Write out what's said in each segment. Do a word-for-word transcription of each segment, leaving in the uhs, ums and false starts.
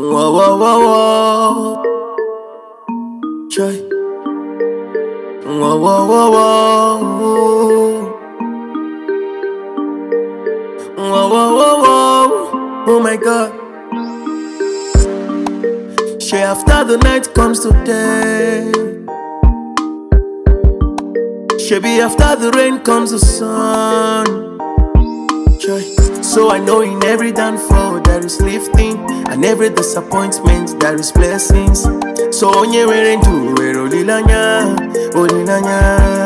Whoa, whoa, whoa, whoa. Try. Whoa, whoa, whoa, whoa. Whoa, whoa, whoa, whoa. Oh my God. She after the night comes to day. She be after the rain comes the sun. Try. So I know in every downfall there is lifting, and every disappointment there is blessings. So onye were ndu were olilanya, olilanya.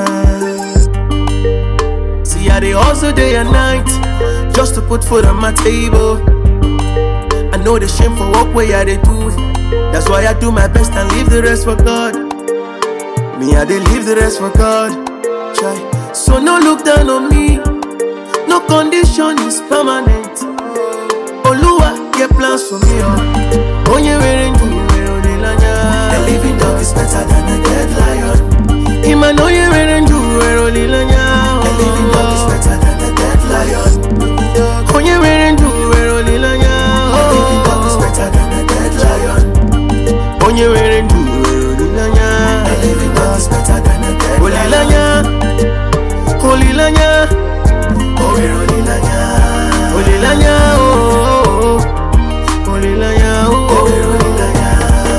See I dey hustle day and night just to put food on my table. I know the shame for work way I dey do. That's why I do my best and leave the rest for God. Me I dey leave the rest for God. Try. So no look down on me. No condition is permanent. Oluwa get plans for me. Oh, onye were ndu were olilanya. A living dog is better than a dead lion. Ima no ye were ndu were olilanya. A living dog is better than a dead lion. Onye were ndu were olilanya. A living dog is better than a dead lion. Onye were ndu were olilanya. A living dog is better than a dead olilanya. Olilanya. Oh, we're olilanya. Olilanya, oh, oh, olilanya, Oh, we're olilanya.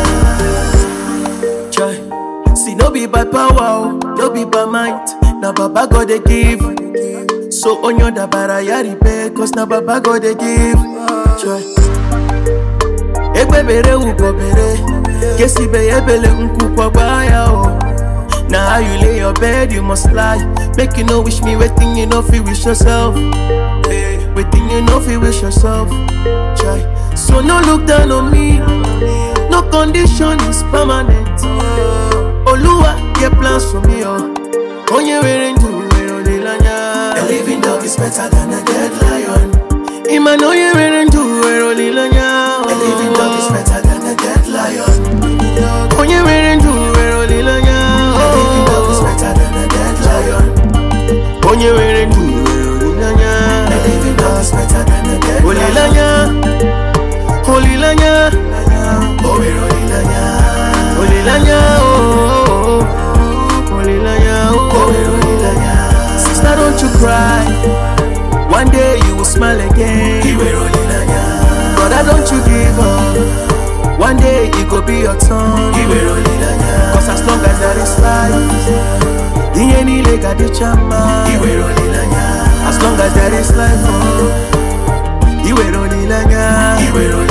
Try. See, no be by power, no be by might. Na Baba God they give. So on your dabara yari pe, cause na Baba God they give. Try. Egbe bere ugo bere, kesi be ebele unku kwa baya oh. Now how you lay your bed, you must lie. Make you no wish me waiting, you know fi wish yourself. Hey, waiting, you know fi wish yourself. Try. So no look down on me. No condition is permanent. Oluwa get plans for me, oh. Onye were ndu were olilanya. A living dog is better than a dead lion. Ima no ye were ndu were olilanya. A living dog is better than a dead lion. Onye were ndu were olilanya. A living dog is better than a dead lion. Onye were ndu were olilanya. A living dog is better than a dead lion. Olilanya, olilanya, Oh, we're olilanya. olilanya, oh, oh, olilanya, Oh, oh. we're olilanya. Sister, don't you cry. One day you will smile again. We were olilanya. Brother, don't you give up. One day it go be your turn. We were olilanya. Cause as long as there is life, in any leg at the chama. We were olilanya. As long as there is life, oh, you will olilanya. We were olilanya.